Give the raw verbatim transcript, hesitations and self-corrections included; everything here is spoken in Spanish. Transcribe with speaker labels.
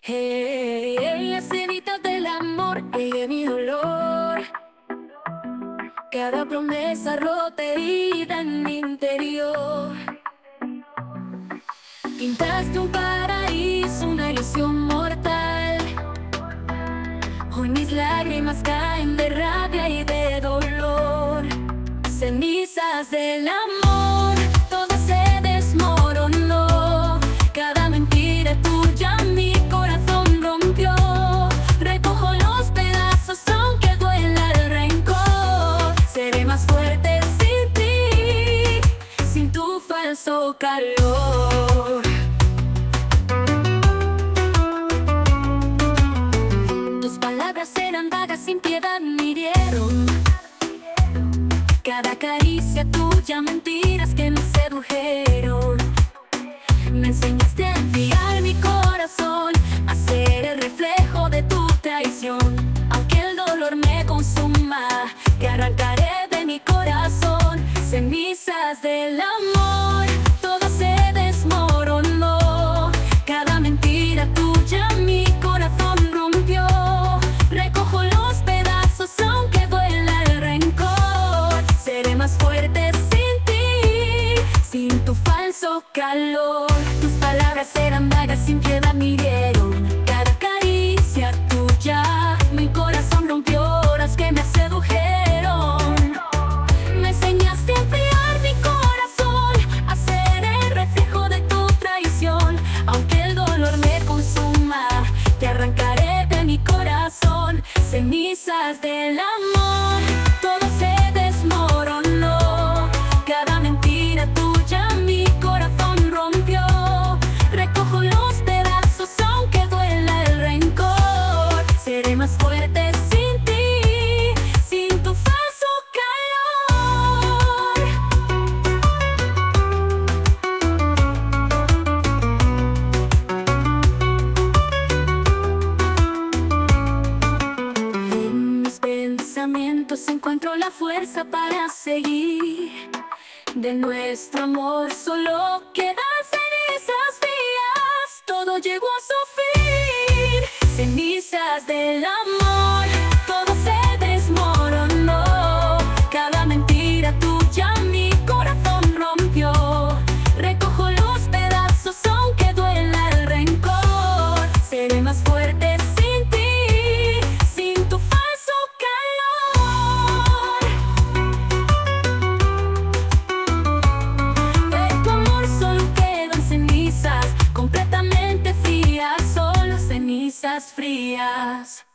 Speaker 1: Hey, hey, las cenitas del amor, ella mi dolor. Cada promesa rota herida en mi interior. Pintaste un paraíso, una ilusión mortal. Hoy mis lágrimas caen de rabia y de dolor. Cenizas del amor, todo se desmoronó. Cada mentira tuya mi corazón rompió. Recojo los pedazos aunque duela el rencor. Seré más fuerte sin ti, sin tu falso calor. Tus palabras eran vagas, sin piedad me hirieron. Cada caricia tuya, mentiras que me sedujeron. Me enseñaste a enviar mi corazón, a ser el reflejo de tu traición. Aunque el dolor me consuma, te arrancaré de mi corazón. Cenizas del amor, todo se desmoronó. Cada mentira tuya mi corazón rompió. Recojo los pedazos aunque duela el rencor. Seré más fuerte sin ti, sin tu falso calor. Tus palabras eran vagas, sin piedad me hirieron. Cada caricia tuya mi corazón rompió. Horas que me sedujeron. Me enseñaste a enfriar mi corazón, a ser el reflejo de tu traición. Aunque el dolor me consuma, te arrancaré de mi corazón. Cenizas del amor, todo se desmoronó. Cada mentira tuya mi corazón rompió. Recojo los pedazos aunque duela el rencor. Seré más fuerte sin ti, sin tu falso calor. En mis pensamientos encuentro la fuerza para seguir. De nuestro amor solo quedan cenizas frías. Todo llegó a su fin. Cenizas del amor, todo se desmoronó. Cada mentira tuya mi corazón rompió. Recojo los pedazos aunque duela el rencor. Seré más fuerte sin ti, sin tu falso calor. De tu amor solo quedan cenizas, completamente frías, solo cenizas frías.